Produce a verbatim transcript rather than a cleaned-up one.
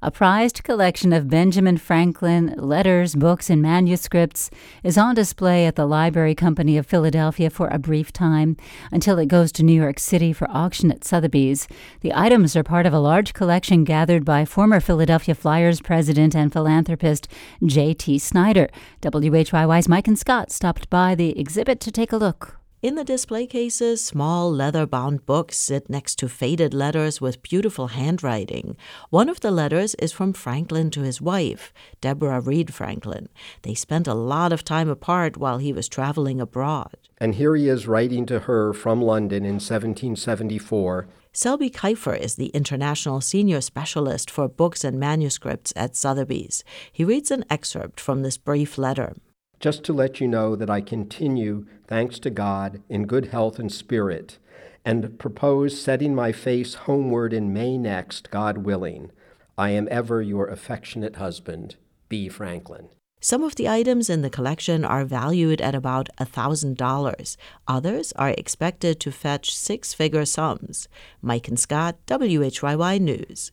A prized collection of Benjamin Franklin letters, books, and manuscripts is on display at the Library Company of Philadelphia for a brief time until it goes to New York City for auction at Sotheby's. The items are part of a large collection gathered by former Philadelphia Flyers president and philanthropist J T Snyder. W H Y Y's Mike and Scott stopped by the exhibit to take a look. In the display cases, small leather-bound books sit next to faded letters with beautiful handwriting. One of the letters is from Franklin to his wife, Deborah Reed Franklin. They spent a lot of time apart while he was traveling abroad. And here he is writing to her from London in seventeen seventy-four. Selby Kiefer is the international senior specialist for books and manuscripts at Sotheby's. He reads an excerpt from this brief letter. Just to let you know that I continue, thanks to God, in good health and spirit, and propose setting my face homeward in May next, God willing. I am ever your affectionate husband, B. Franklin. Some of the items in the collection are valued at about one thousand dollars. Others are expected to fetch six-figure sums. Mike and Scott, W H Y Y News.